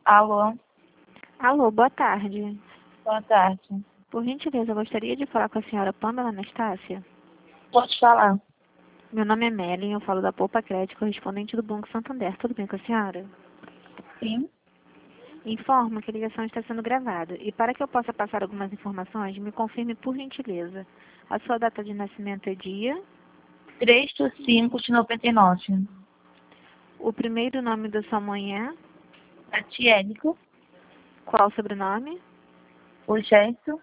Alô, Alô, boa tarde. boa tarde. Por gentileza, eu gostaria de falar com a senhora Pamela Anastácia. Pode falar? Meu nome é Melin, eu falo da Poupa Crédito, correspondente do Banco Santander. Tudo bem com a senhora? Sim. Informo que a ligação está sendo gravada e para que eu possa passar algumas informações, me confirme por gentileza. A sua data de nascimento é dia, 3/5/99. o primeiro nome da sua mãe é, Tatiélico, qual o sobrenome? o gesto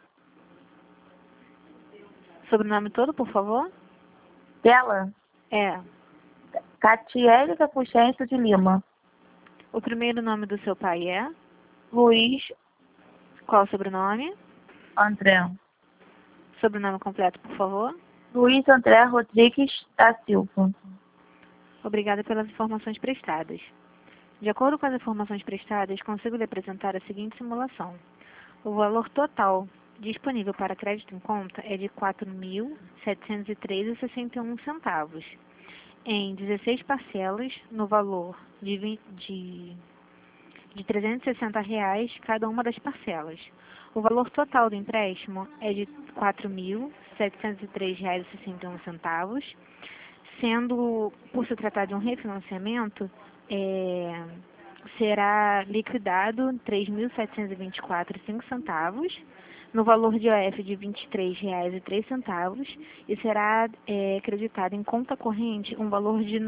Sobrenome todo, por favor? dela. É. Catiélica Puxencio de Lima. O primeiro nome do seu pai é, Luiz qual o sobrenome? André. Sobrenome completo, por favor? Luiz André Rodrigues da Silva. Obrigada pelas informações prestadas. De acordo com as informações prestadas, consigo lhe apresentar a seguinte simulação. O valor total disponível para crédito em conta é de R$ 4.703,61, em 16 parcelas, no valor de R$ 360 cada uma das parcelas. O valor total do empréstimo é de R$ 4.703,61, sendo, por se tratar de um refinanciamento, será liquidado R$ 3.724,05, no valor de OF de R$ 23,03, e será acreditado em conta corrente um valor de R$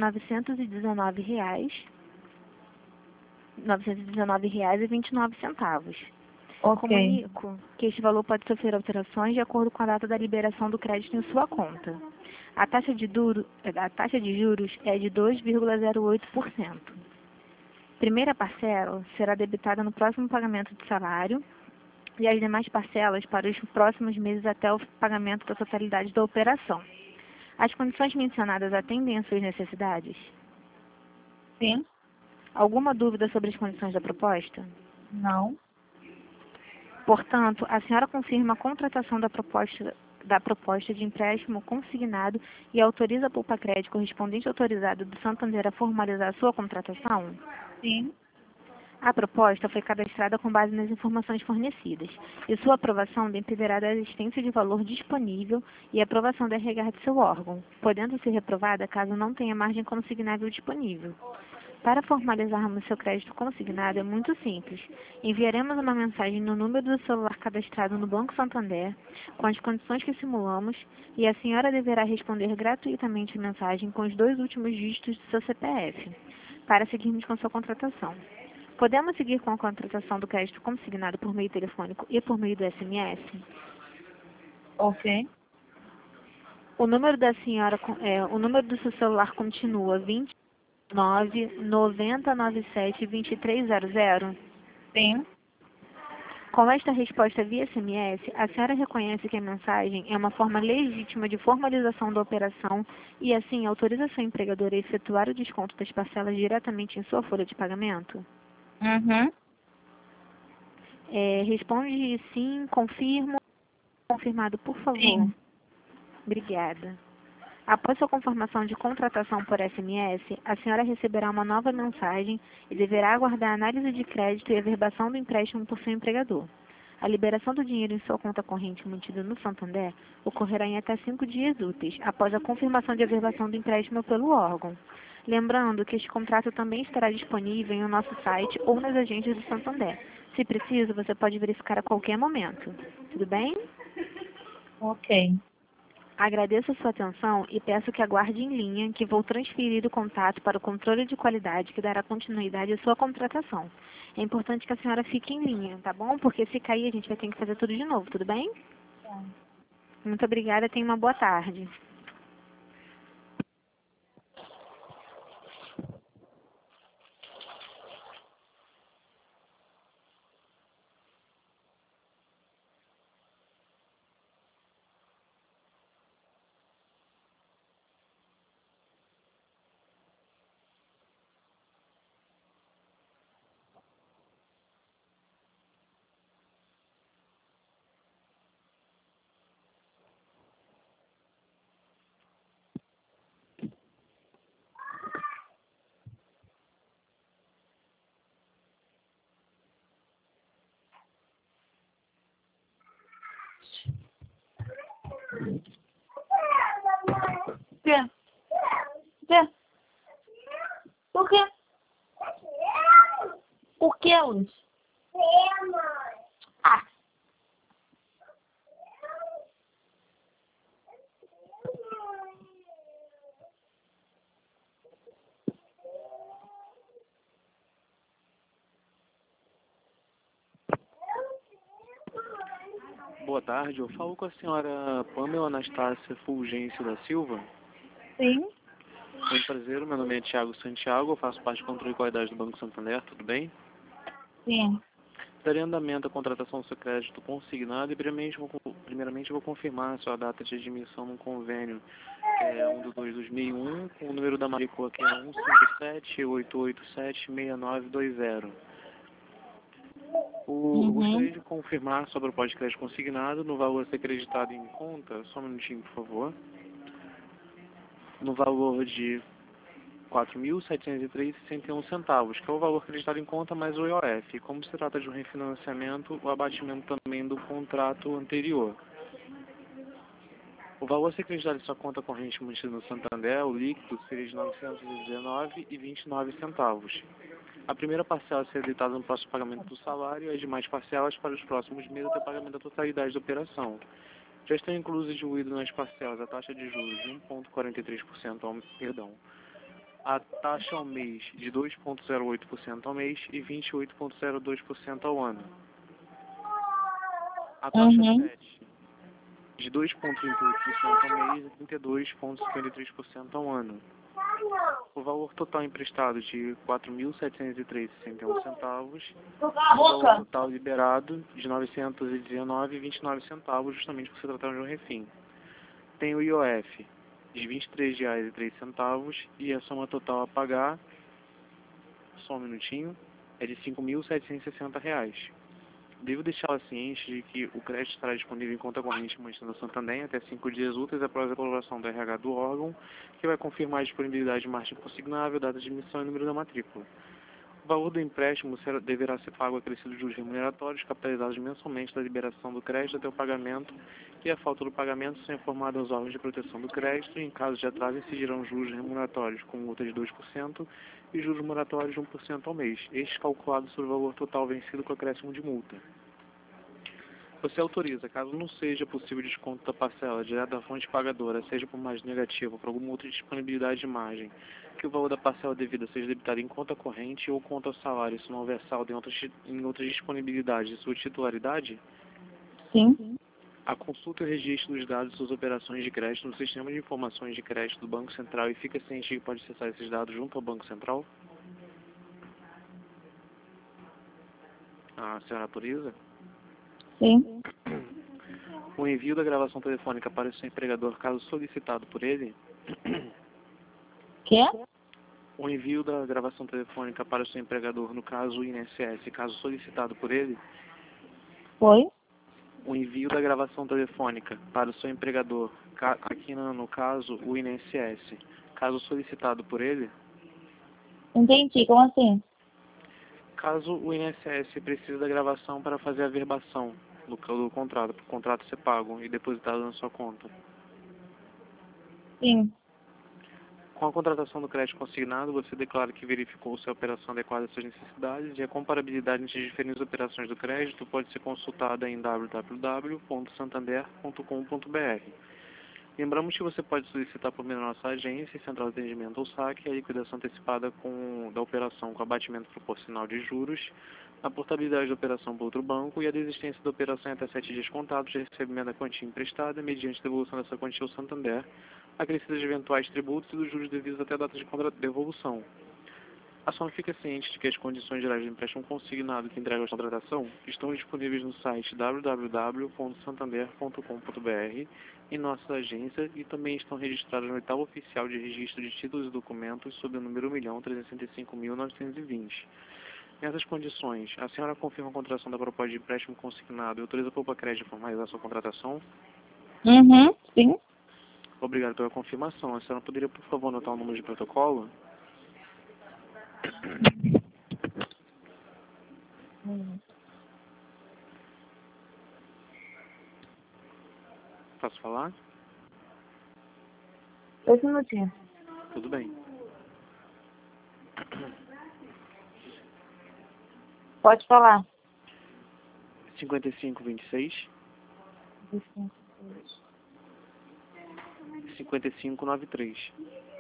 919,29. Ok. Comunico que este valor pode sofrer alterações de acordo com a data da liberação do crédito em sua conta. A taxa de juros é de 2,08%. Primeira parcela será debitada no próximo pagamento do salário e as demais parcelas para os próximos meses até o pagamento da totalidade da operação. As condições mencionadas atendem às suas necessidades? Sim. Alguma dúvida sobre as condições da proposta? Não. Portanto, a senhora confirma a contratação da proposta de empréstimo consignado e autoriza a Poupa Crédito correspondente autorizado do Santander a formalizar a sua contratação? Sim. A proposta foi cadastrada com base nas informações fornecidas, e sua aprovação dependerá da existência de valor disponível e aprovação da RH de seu órgão, podendo ser reprovada caso não tenha margem consignável disponível. Para formalizarmos seu crédito consignado é muito simples. Enviaremos uma mensagem no número do celular cadastrado no Banco Santander, com as condições que simulamos, e a senhora deverá responder gratuitamente a mensagem com os 2 últimos dígitos do seu CPF, para seguirmos com sua contratação. Podemos seguir com a contratação do crédito consignado por meio telefônico e por meio do SMS? Ok. O número o número do seu celular continua 29 9097 2300? Sim. Com esta resposta via SMS, a senhora reconhece que a mensagem é uma forma legítima de formalização da operação e, assim, autoriza seu empregador a efetuar o desconto das parcelas diretamente em sua folha de pagamento? Uhum. Responde sim, confirmo. Confirmado, por favor. Sim. Obrigada. Após sua confirmação de contratação por SMS, a senhora receberá uma nova mensagem e deverá aguardar a análise de crédito e averbação do empréstimo por seu empregador. A liberação do dinheiro em sua conta corrente mantida no Santander ocorrerá em até 5 dias úteis, após a confirmação de averbação do empréstimo pelo órgão. Lembrando que este contrato também estará disponível no nosso site ou nas agências do Santander. Se preciso, você pode verificar a qualquer momento. Tudo bem? Ok. Agradeço a sua atenção e peço que aguarde em linha, que vou transferir o contato para o controle de qualidade que dará continuidade à sua contratação. É importante que a senhora fique em linha, tá bom? Porque se cair a gente vai ter que fazer tudo de novo, tudo bem? Tá. Muito obrigada, tenha uma boa tarde. você? Por quê? Por que, Luiz? Ah. Boa tarde, eu falo com a senhora Pamela Anastácia Fulgêncio da Silva. Sim, Muito prazer, meu nome é Thiago Santiago, eu faço parte do controle de qualidade do Banco Santander, tudo bem? sim. Darei andamento à contratação do seu crédito consignado e primeiramente vou confirmar a sua data de admissão no convênio, que é 1/2/2001, com o número da matrícula que é 157-887-6920. Eu gostaria de confirmar sobre o pós-crédito consignado no valor a ser acreditado em conta, só um minutinho, por favor, no valor de R$ 4.703,61, que é o valor acreditado em conta mais o IOF. Como se trata de um refinanciamento, o abatimento também do contrato anterior. O valor a ser acreditado em sua conta corrente mantida no Santander, o líquido, seria de R$ 919,29. A primeira parcela a ser debitada no próximo pagamento do salário e as demais parcelas para os próximos meses até o pagamento da totalidade da operação. Já estão inclusos diluídos nas parcelas a taxa de juros de 1,43% a taxa ao mês de 2,08% ao mês e 28,02% ao ano. A taxa 7 de 2,38% ao mês e 32,53% ao ano. O valor total emprestado de R$ 4.703,61 e o valor total liberado de R$ 919,29, justamente por se tratar de um refim. Tem o IOF de R$ 23,03 e a soma total a pagar, só um minutinho, é de R$ 5.760. Devo deixá-la ciente de que o crédito estará disponível em conta corrente mantida no Santander até 5 dias úteis após a aprovação do RH do órgão, que vai confirmar a disponibilidade de margem consignável, data de emissão e número da matrícula. O valor do empréstimo deverá ser pago acrescido de juros remuneratórios capitalizados mensalmente da liberação do crédito até o pagamento, e a falta do pagamento será informada aos órgãos de proteção do crédito, e em caso de atraso incidirão juros remuneratórios com multa de 2% e juros moratórios de 1% ao mês, estes calculados sobre o valor total vencido com acréscimo de multa. Você autoriza, caso não seja possível desconto da parcela direto da fonte pagadora, seja por margem negativa ou por alguma outra disponibilidade de margem, que o valor da parcela devida seja debitado em conta corrente ou conta ao salário, se não houver saldo em outras disponibilidades de sua titularidade? Sim. A consulta e o registro dos dados de suas operações de crédito no sistema de informações de crédito do Banco Central e fica ciente que pode acessar esses dados junto ao Banco Central? A senhora autoriza? Sim. O envio da gravação telefônica para o seu empregador, caso solicitado por ele. Quê? O envio da gravação telefônica para o seu empregador, no caso o INSS, caso solicitado por ele. Foi? O envio da gravação telefônica para o seu empregador, aqui no caso o INSS, caso solicitado por ele. Entendi, como assim? Caso o INSS precise da gravação para fazer a verbação do contrato, para o contrato ser pago e depositado na sua conta. Sim. Com a contratação do crédito consignado, você declara que verificou se a operação adequada às suas necessidades, e a comparabilidade entre as diferentes operações do crédito pode ser consultada em www.santander.com.br. Lembramos que você pode solicitar por meio da nossa agência, central de atendimento ou saque, a liquidação antecipada da operação com abatimento proporcional de juros, a portabilidade da operação para outro banco e a desistência da operação em até 7 dias contados de recebimento da quantia emprestada, mediante devolução dessa quantia ao Santander, acrescidas de eventuais tributos e dos juros devidos até a data de devolução. A soma fica ciente de que as condições gerais do empréstimo consignado que entrega a contratação estão disponíveis no site www.santander.com.br, em nossa agência, e também estão registradas no edital oficial de registro de títulos e documentos sob o número 1.365.920. Nessas condições, a senhora confirma a contratação da proposta de empréstimo consignado e autoriza a Poupa Crédito a formalizar sua contratação? Sim. Obrigado pela confirmação. A senhora poderia, por favor, anotar o número de protocolo? Posso falar? 2 minutinhos. Tudo bem. Pode falar. 5526 5593.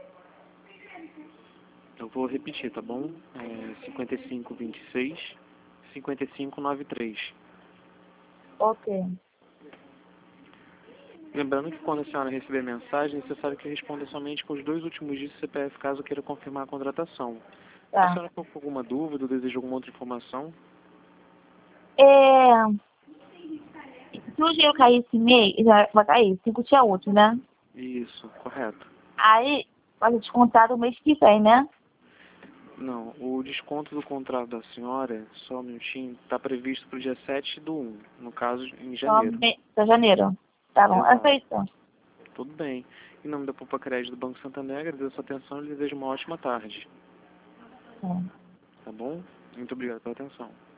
Eu vou repetir, tá bom? 5526 5593. Ok. Lembrando que quando a senhora receber mensagem, é necessário que responda somente com os 2 últimos dígitos do CPF, caso queira confirmar a contratação. A Tá. senhora ficou com alguma dúvida ou deseja alguma outra informação? Se o dinheiro cair esse mês, já vai cair, 5 tinha outro, né? Isso, correto. Aí vai ser descontado o mês que vem, né? Não, o desconto do contrato da senhora, só um minutinho, está previsto para o dia 7/1, no caso, em janeiro. Pra janeiro. Tá bom, Exato. aceito. Tudo bem. Em nome da Poupa Crédito do Banco Santander, agradeço a sua atenção e desejo uma ótima tarde. É. Tá bom? Muito obrigado pela atenção.